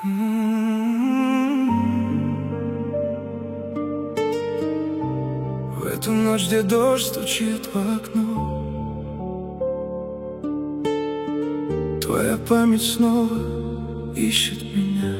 В эту ночь, где дождь стучит в окно, твоя память снова ищет меня.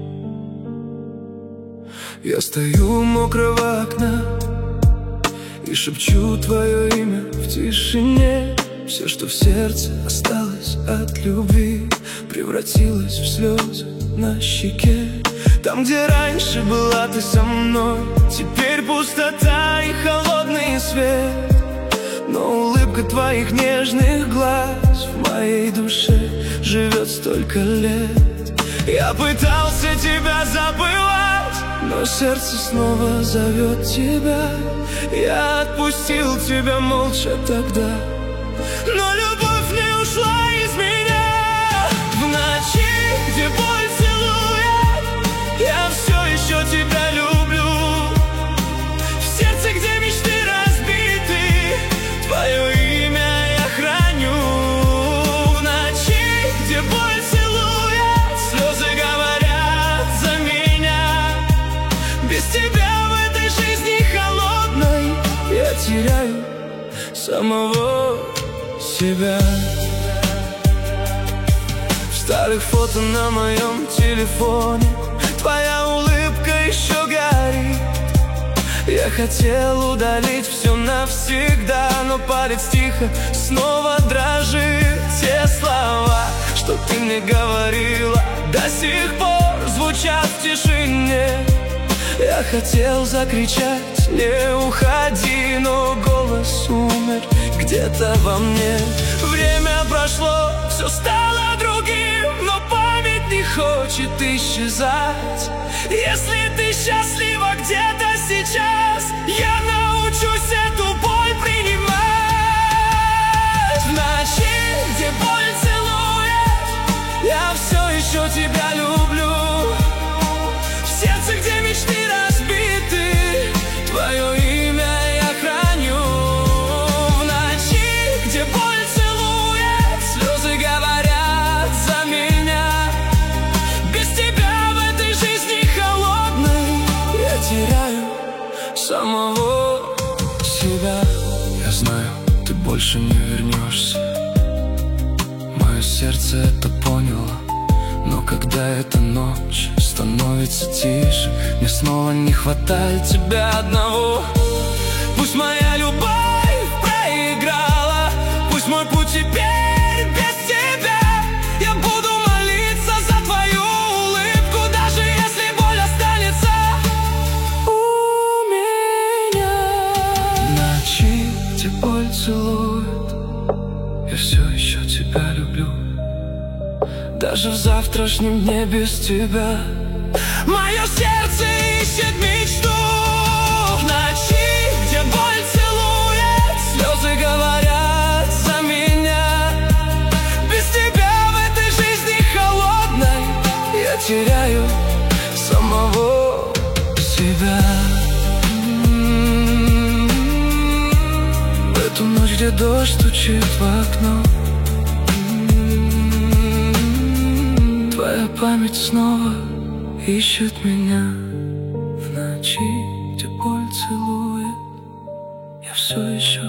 Я стою у мокрого окна и шепчу твое имя в тишине. Все, что в сердце осталось от любви, превратилось в слезы на щеке. Там, где раньше была ты со мной, теперь пустота и холодный свет. Но улыбка твоих нежных глаз в моей душе живет столько лет. Я пытался тебя забывать, но сердце снова зовет тебя. Я отпустил тебя молча тогда, но любовь не ушла из меня. В ночи, где боль целует, я все еще тебя люблю. В сердце, где мечты разбиты, твое имя я храню. В ночи, где боль целует, слезы говорят за меня. Без тебя в этой жизни холодной я теряю самого себя. В старых фото на моем телефоне твоя улыбка еще горит. Я хотел удалить все навсегда, но палец тихо снова дрожит. Те слова, что ты мне говорила, до сих пор звучат в тишине. Я хотел закричать: не уходи, но голос умер где-то во мне. Время прошло, все стало другим, но память не хочет исчезать. Если ты счастлива где-то сейчас, я научусь эту боль принимать. В ночи, где боль целует, я все еще тебя люблю. В сердце, где мечты разбиты, твое имя я храню. В ночи, где боль целует, слезы говорят за меня. Без тебя в этой жизни холодной я теряю самого себя. Я знаю, ты больше не вернешься, мое сердце это поняло. Но когда эта ночь становится тише, мне снова не хватает тебя одного. Пусть моя любовь проиграла, пусть мой путь теперь без тебя. Я буду молиться за твою улыбку, даже если боль останется у меня. В ночи, где боль целует, я все еще тебя люблю. Даже в завтрашнем дне без тебя мое сердце ищет мечту. В ночи, где боль целует, слезы говорят за меня. Без тебя в этой жизни холодной я теряю самого себя. В эту ночь, где дождь стучит в окно, твоя память снова ищет меня. В ночи, где боль целует, я все еще